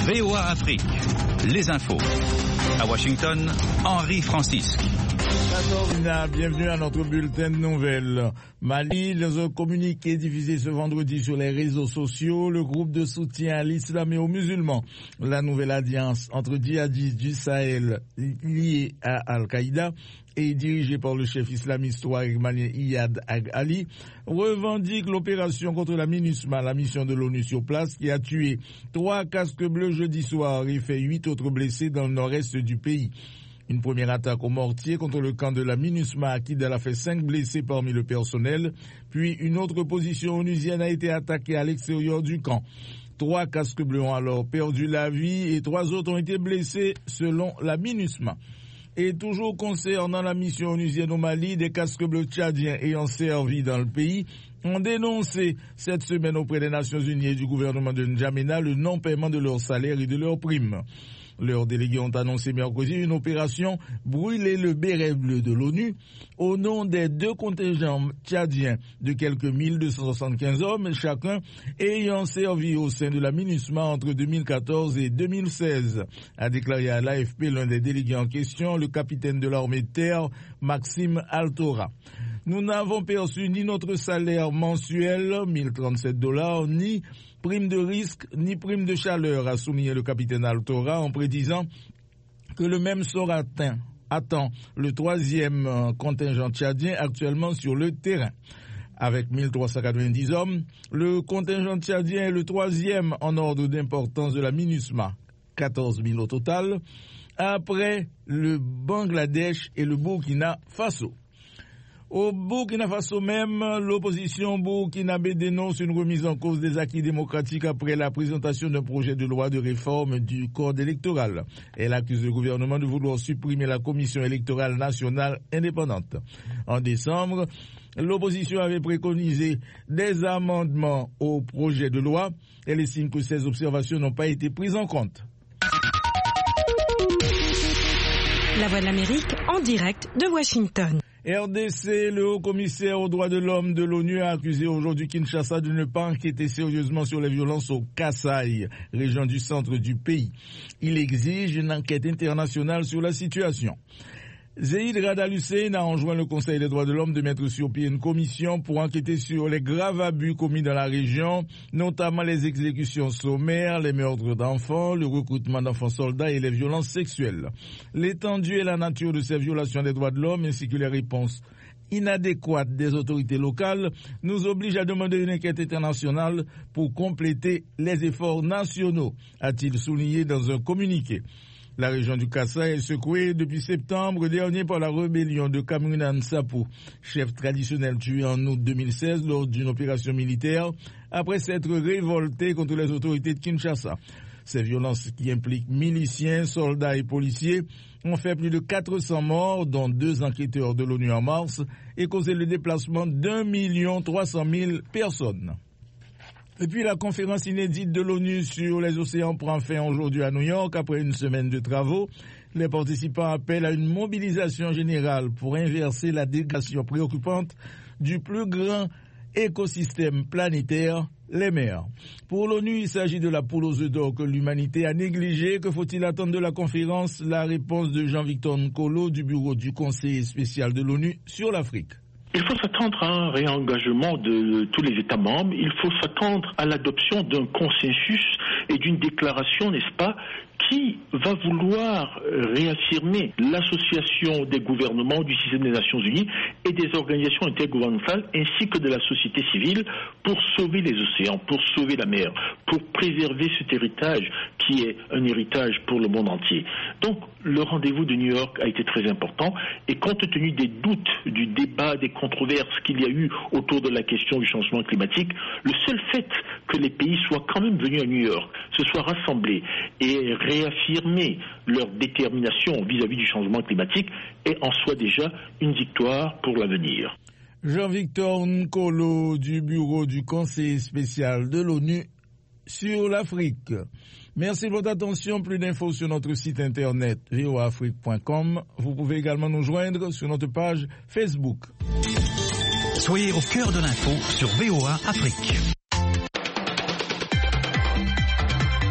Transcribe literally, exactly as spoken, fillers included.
V O A Afrique, les infos. À Washington, Henri Francisque. Bienvenue à notre bulletin de nouvelles. Mali, dans un communiqué diffusé ce vendredi sur les réseaux sociaux, le groupe de soutien à l'islam et aux musulmans, la nouvelle alliance entre djihadistes du Sahel liés à Al-Qaïda et dirigée par le chef islamiste ouarig malien Iyad Ag Ali, revendique l'opération contre la MINUSMA, la mission de l'ONU sur place, qui a tué trois casques bleus jeudi soir et fait huit autres blessés dans le nord-est du pays. Une première attaque au mortier contre le camp de la MINUSMA à Kidal a fait cinq blessés parmi le personnel, puis une autre position onusienne a été attaquée à l'extérieur du camp. Trois casques bleus ont alors perdu la vie et trois autres ont été blessés selon la MINUSMA. Et toujours concernant la mission onusienne au Mali, des casques bleus tchadiens ayant servi dans le pays ont dénoncé cette semaine auprès des Nations Unies et du gouvernement de N'Djamena le non-paiement de leurs salaires et de leurs primes. Leurs délégués ont annoncé mercredi une opération « Brûler le béret bleu » de l'ONU au nom des deux contingents tchadiens de quelques mille deux cent soixante-quinze hommes, chacun ayant servi au sein de la MINUSMA entre deux mille quatorze et deux mille seize, a déclaré à l'A F P l'un des délégués en question, le capitaine de l'armée de terre, Maxime Altora. Nous n'avons perçu ni notre salaire mensuel, mille trente-sept dollars, ni prime de risque, ni prime de chaleur, a souligné le capitaine Altora en précisant que le même sort atteint, attend le troisième contingent tchadien actuellement sur le terrain. Avec mille trois cent quatre-vingt-dix hommes, le contingent tchadien est le troisième en ordre d'importance de la MINUSMA, quatorze mille au total, après le Bangladesh et le Burkina Faso. Au Burkina Faso même, l'opposition burkinabé dénonce une remise en cause des acquis démocratiques après la présentation d'un projet de loi de réforme du code électoral. Elle accuse le gouvernement de vouloir supprimer la commission électorale nationale indépendante. En décembre, l'opposition avait préconisé des amendements au projet de loi. Elle estime que ces observations n'ont pas été prises en compte. La Voix de l'Amérique en direct de Washington. R D C, le haut-commissaire aux droits de l'homme de l'ONU, a accusé aujourd'hui Kinshasa de ne pas enquêter sérieusement sur les violences au Kasaï, région du centre du pays. Il exige une enquête internationale sur la situation. Zeid Rad Al Hussein a enjoint le Conseil des droits de l'homme de mettre sur pied une commission pour enquêter sur les graves abus commis dans la région, notamment les exécutions sommaires, les meurtres d'enfants, le recrutement d'enfants soldats et les violences sexuelles. L'étendue et la nature de ces violations des droits de l'homme ainsi que les réponses inadéquates des autorités locales nous obligent à demander une enquête internationale pour compléter les efforts nationaux, a-t-il souligné dans un communiqué. La région du Kasaï est secouée depuis septembre dernier par la rébellion de Kamounan Sapou, chef traditionnel tué en août deux mille seize lors d'une opération militaire, après s'être révolté contre les autorités de Kinshasa. Ces violences qui impliquent miliciens, soldats et policiers ont fait plus de quatre cents morts, dont deux enquêteurs de l'ONU en mars, et causé le déplacement d'un million trois cent mille personnes. Et puis la conférence inédite de l'ONU sur les océans prend fin aujourd'hui à New York après une semaine de travaux. Les participants appellent à une mobilisation générale pour inverser la dégradation préoccupante du plus grand écosystème planétaire, les mers. Pour l'ONU, il s'agit de la poule aux œufs d'or que l'humanité a négligée. Que faut-il attendre de la conférence? La réponse de Jean-Victor Nkolo du bureau du conseiller spécial de l'ONU sur l'Afrique. Il faut s'attendre à un réengagement de tous les États membres. Il faut s'attendre à l'adoption d'un consensus et d'une déclaration, n'est-ce pas, qui va vouloir réaffirmer l'association des gouvernements du système des Nations Unies et des organisations intergouvernementales ainsi que de la société civile pour sauver les océans, pour sauver la mer, pour préserver cet héritage qui est un héritage pour le monde entier. Donc, le rendez-vous de New York a été très important et compte tenu des doutes, du débat, des controverses qu'il y a eu autour de la question du changement climatique, le seul fait que les pays soient quand même venus à New York, se soient rassemblés et réaffirmer leur détermination vis-à-vis du changement climatique est en soi déjà une victoire pour l'avenir. Jean-Victor Nkolo du bureau du conseiller spécial de l'ONU sur l'Afrique. Merci de votre attention. Plus d'infos sur notre site internet v o a afrique point com. Vous pouvez également nous joindre sur notre page Facebook. Soyez au cœur de l'info sur V O A Afrique.